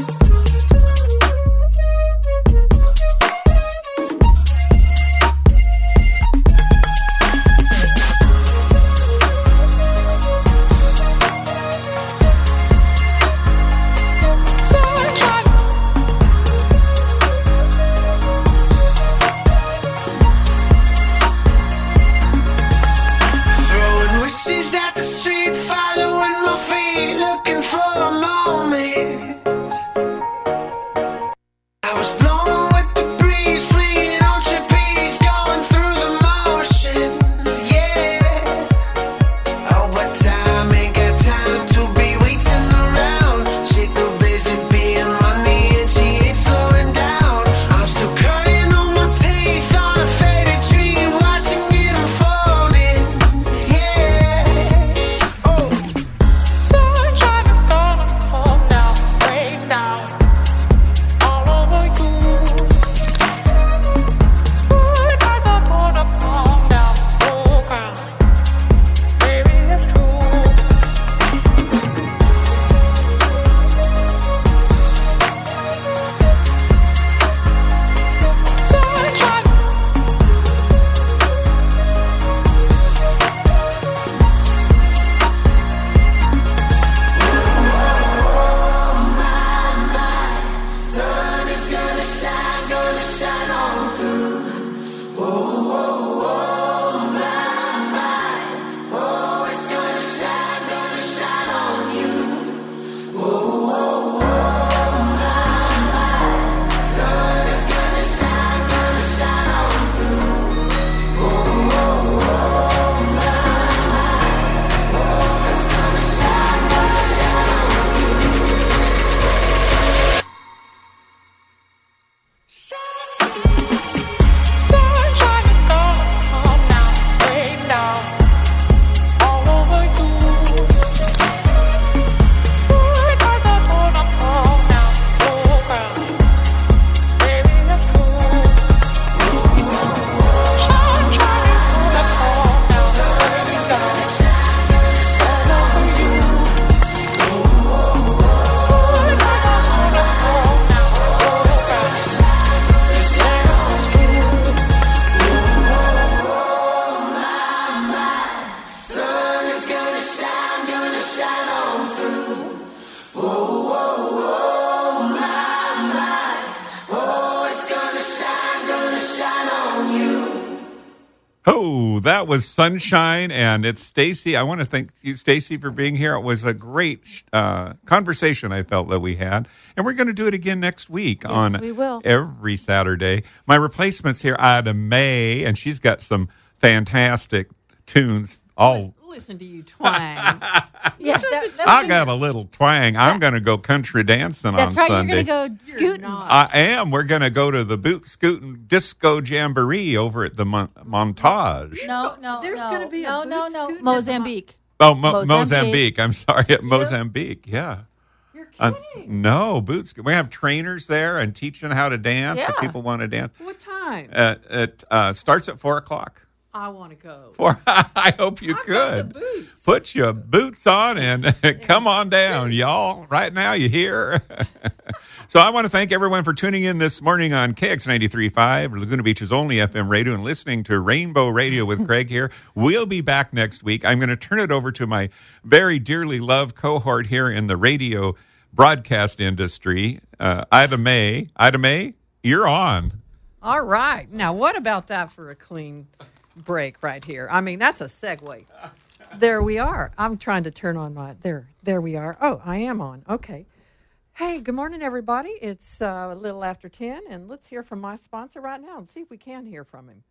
Throwing wishes at the street, following my feet, looking for a moment. I was blown with the breeze, swinging on trapeze, going through the motions, yeah. Oh, but time ain't got time to be waiting around. She too busy being money and she ain't slowing down. I'm still cutting on my teeth on a faded dream, watching it unfolding, yeah. Oh, sunshine is gonna come now, rain down, all over you. Good times are gonna come down, low ground. Maybe it's true. Sunshine. Sun is gonna shine on through. Oh, oh, oh, my. Oh, it's gonna shine on you. Oh, oh, oh, my. Sun is gonna shine on through. Oh, oh, oh, my. Oh, it's gonna shine on Sunshine is gonna come now, rain down, all over you. Good times are gonna come now, low ground. Maybe it's true. Sunshine is gonna come now, rain down, all over you. Good times are gonna come now, low ground. This land is true. Sun is gonna shine on through. Oh, oh, oh, my. Oh, it's gonna shine on you. Oh, that was Sunshine, and it's Stacy. I want to thank you, Stacy, for being here. It was a great conversation I felt that we had, and we're going to do it again next week on we will. every Saturday. My replacement's here, Ida May, and she's got some fantastic tunes. All Listen to you twang. Yeah, I got a little twang. I'm going to go country dancing that's on right. Sunday. You're going to go You're scooting. not. I am. We're going to go to the Boot Scootin' Disco Jamboree over at the Montage. No, There's gonna be a no, boot no, no. scooting at Mozambique. Oh, Mozambique. Mozambique. I'm sorry, at Mozambique. Yeah. You're Uh, kidding. no, boots. We have trainers there and teaching how to dance if Yeah. people want to dance. What time? It starts at 4:00. I want to go. I hope you I've got could. the boots. Put your boots on and come on down, y'all. Right now, you hear? So I want to thank everyone for tuning in this morning on KX 93.5, Laguna Beach's only FM radio, and listening to Rainbow Radio with Craig here. We'll be back next week. I'm going to turn it over to my very dearly loved cohort here in the radio broadcast industry, Ida May. Ida May, you're on. All right. Now, what about that for a clean break right here? I mean, that's a segue. There we are. I'm trying to turn on my, there we are. Oh, I am on. Okay. Hey, good morning, everybody. It's a little after 10, and let's hear from my sponsor right now and see if we can hear from him.